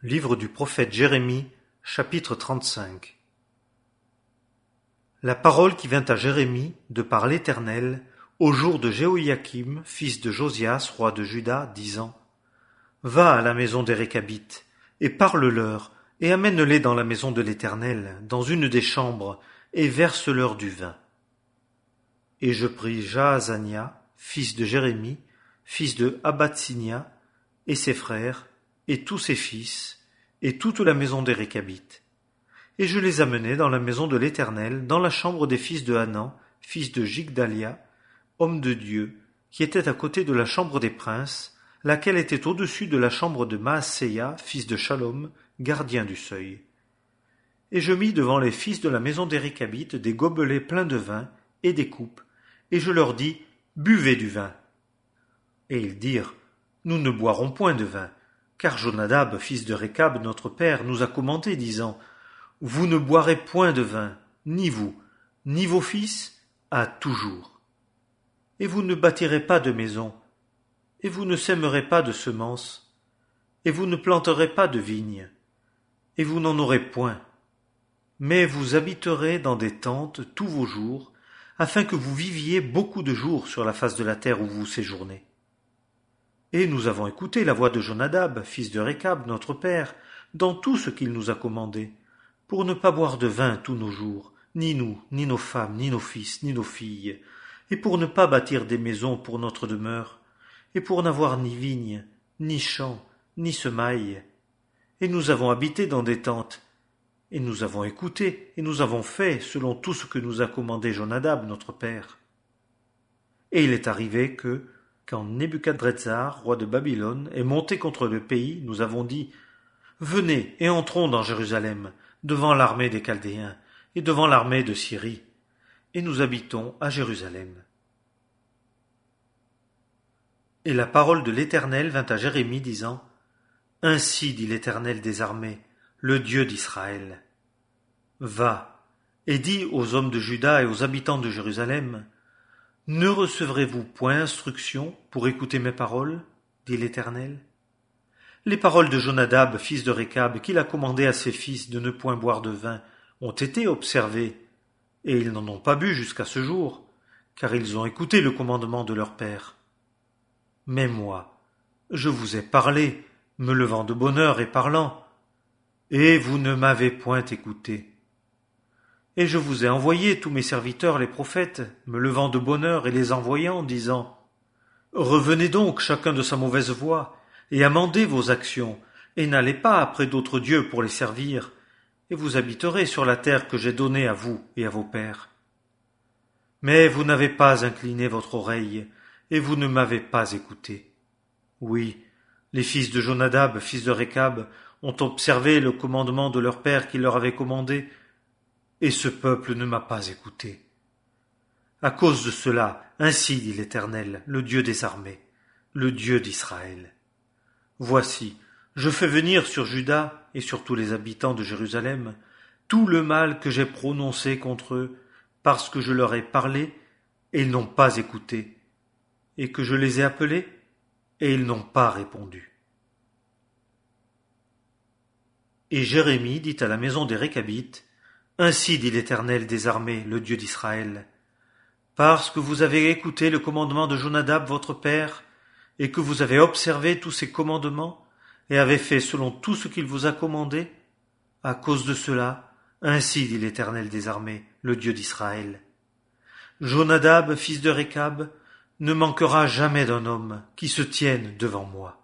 Livre du prophète Jérémie, chapitre 35. La parole qui vint à Jérémie de par l'Éternel au jour de Jéhoïakim, fils de Josias, roi de Juda, disant: Va à la maison des Récabites, et parle-leur, et amène-les dans la maison de l'Éternel, dans une des chambres, et verse-leur du vin. Et je pris Jaazania, fils de Jérémie, fils de Habatsinia, et ses frères, et tous ses fils, et toute la maison des Récabites. Et je les amenai dans la maison de l'Éternel, dans la chambre des fils de Hanan, fils de Jigdalia, homme de Dieu, qui était à côté de la chambre des princes, laquelle était au-dessus de la chambre de Maaseia, fils de Shalom, gardien du seuil. Et je mis devant les fils de la maison des Récabites des gobelets pleins de vin et des coupes, et je leur dis: Buvez du vin. Et ils dirent: Nous ne boirons point de vin, car Jonadab, fils de Récab, notre père, nous a commandé, disant: Vous ne boirez point de vin, ni vous, ni vos fils, à toujours. Et vous ne bâtirez pas de maison, et vous ne sèmerez pas de semences, et vous ne planterez pas de vignes, et vous n'en aurez point. Mais vous habiterez dans des tentes tous vos jours, afin que vous viviez beaucoup de jours sur la face de la terre où vous séjournez. Et nous avons écouté la voix de Jonadab, fils de Récab, notre père, dans tout ce qu'il nous a commandé, pour ne pas boire de vin tous nos jours, ni nous, ni nos femmes, ni nos fils, ni nos filles, et pour ne pas bâtir des maisons pour notre demeure, et pour n'avoir ni vignes, ni champs, ni semailles. Et nous avons habité dans des tentes, et nous avons écouté, et nous avons fait selon tout ce que nous a commandé Jonadab, notre père. Et il est arrivé que, quand Nebuchadrezzar, roi de Babylone, est monté contre le pays, nous avons dit: Venez et entrons dans Jérusalem, devant l'armée des Chaldéens, et devant l'armée de Syrie, et nous habitons à Jérusalem. Et la parole de l'Éternel vint à Jérémie, disant: Ainsi dit l'Éternel des armées, le Dieu d'Israël. Va, et dis aux hommes de Juda et aux habitants de Jérusalem: Ne recevrez-vous point instruction pour écouter mes paroles, dit l'Éternel? Les paroles de Jonadab, fils de Récab, qu'il a commandé à ses fils de ne point boire de vin, ont été observées, et ils n'en ont pas bu jusqu'à ce jour, car ils ont écouté le commandement de leur père. Mais moi, je vous ai parlé, me levant de bonne heure et parlant, et vous ne m'avez point écouté. Et je vous ai envoyé tous mes serviteurs les prophètes, me levant de bonne heure et les envoyant, disant: Revenez donc chacun de sa mauvaise voie, et amendez vos actions, et n'allez pas après d'autres dieux pour les servir, et vous habiterez sur la terre que j'ai donnée à vous et à vos pères. Mais vous n'avez pas incliné votre oreille, et vous ne m'avez pas écouté. Oui, les fils de Jonadab, fils de Récab, ont observé le commandement de leur père qui leur avait commandé, et ce peuple ne m'a pas écouté. À cause de cela, ainsi dit l'Éternel, le Dieu des armées, le Dieu d'Israël. Voici, je fais venir sur Juda et sur tous les habitants de Jérusalem tout le mal que j'ai prononcé contre eux, parce que je leur ai parlé, et ils n'ont pas écouté, et que je les ai appelés, et ils n'ont pas répondu. Et Jérémie dit à la maison des Récabites: Ainsi dit l'Éternel des armées, le Dieu d'Israël, parce que vous avez écouté le commandement de Jonadab votre père, et que vous avez observé tous ses commandements, et avez fait selon tout ce qu'il vous a commandé, à cause de cela, ainsi dit l'Éternel des armées, le Dieu d'Israël. Jonadab, fils de Récab, ne manquera jamais d'un homme qui se tienne devant moi.